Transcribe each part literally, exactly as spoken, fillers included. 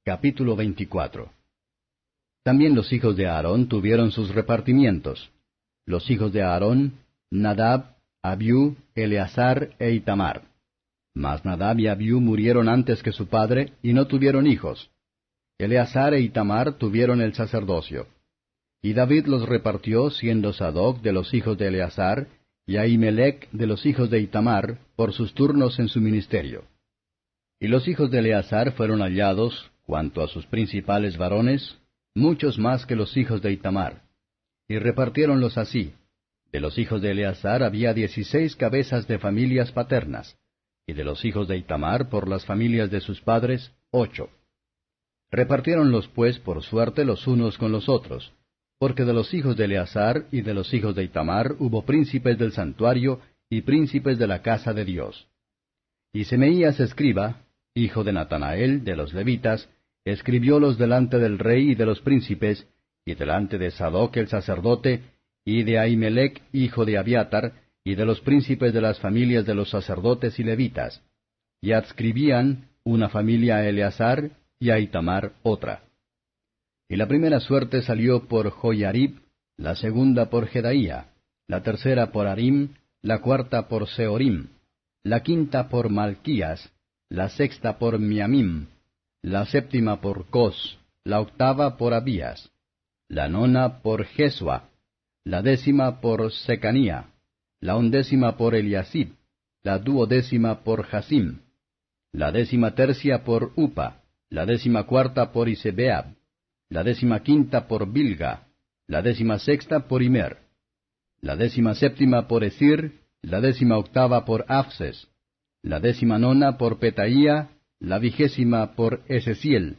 Capítulo veinticuatro. También los hijos de Aarón tuvieron sus repartimientos. Los hijos de Aarón, Nadab, Abiú, Eleazar e Itamar. Mas Nadab y Abiú murieron antes que su padre, y no tuvieron hijos. Eleazar e Itamar tuvieron el sacerdocio. Y David los repartió, siendo Sadoc de los hijos de Eleazar, y Ahimelech de los hijos de Itamar, por sus turnos en su ministerio. Y los hijos de Eleazar fueron hallados, cuanto a sus principales varones, muchos más que los hijos de Itamar. Y repartiéronlos así: de los hijos de Eleazar había dieciséis cabezas de familias paternas, y de los hijos de Itamar por las familias de sus padres, ocho. Repartiéronlos pues por suerte los unos con los otros, porque de los hijos de Eleazar y de los hijos de Itamar hubo príncipes del santuario y príncipes de la casa de Dios. Y Semeías escriba, hijo de Natanael, de los levitas, escribiólos delante del rey y de los príncipes, y delante de Sadoc el sacerdote, y de Ahimelech, hijo de Abiatar, y de los príncipes de las familias de los sacerdotes y levitas, y adscribían una familia a Eleazar, y a Itamar otra. Y la primera suerte salió por Joiarib, la segunda por Jedaía, la tercera por Harim, la cuarta por Seorim, la quinta por Malquías, la sexta por Miamim, la séptima por Cos, la octava por Abías, la nona por Jesua, la décima por Secanía, la undécima por Eliasib, la duodécima por Jasim, la décima tercia por Upa, la décima cuarta por Isebeab, la décima quinta por Bilga, la décima sexta por Imer, la décima séptima por Esir, la décima octava por Afses, la décima nona por Petaía, la vigésima por Esesiel,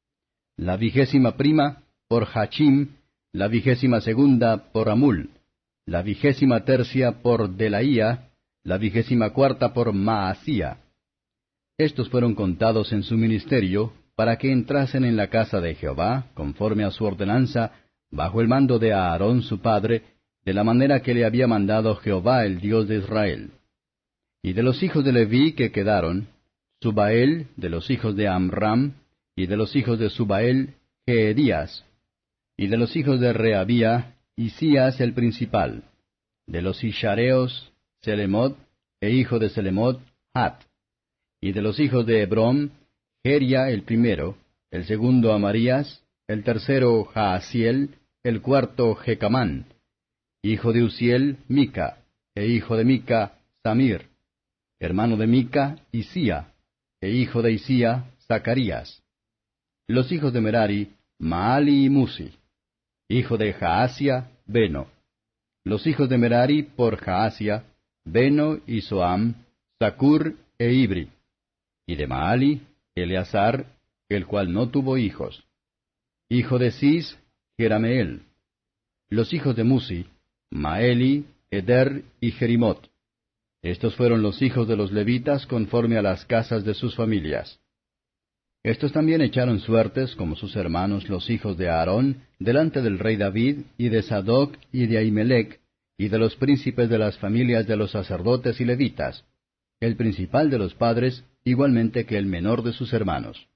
la vigésima prima por Hachim, la vigésima segunda por Amul, la vigésima tercia por Delaía, la vigésima cuarta por Maasía. Estos fueron contados en su ministerio, para que entrasen en la casa de Jehová, conforme a su ordenanza, bajo el mando de Aarón su padre, de la manera que le había mandado Jehová el Dios de Israel. Y de los hijos de Leví que quedaron, Subael, de los hijos de Amram, y de los hijos de Subael, Jeedías, y de los hijos de Rehabía, Isías el principal, de los Ishareos, Selemot, e hijo de Selemot, Hat, y de los hijos de Hebrón, Jeria el primero, el segundo Amarías, el tercero Jaasiel, el cuarto Jecamán, hijo de Uziel, Mica, e hijo de Mica, Samir, hermano de Mica, Isía, e hijo de Isía, Zacarías. Los hijos de Merari, Maali y Musi. Hijo de Jaasia, Beno. Los hijos de Merari por Jaasia, Beno y Soam, Zacur e Ibri. Y de Maali, Eleazar, el cual no tuvo hijos. Hijo de Cis, Jerameel. Los hijos de Musi, Maeli, Eder y Jerimot. Estos fueron los hijos de los levitas conforme a las casas de sus familias. Estos también echaron suertes, como sus hermanos los hijos de Aarón, delante del rey David, y de Sadoc, y de Ahimelech, y de los príncipes de las familias de los sacerdotes y levitas, el principal de los padres, igualmente que el menor de sus hermanos.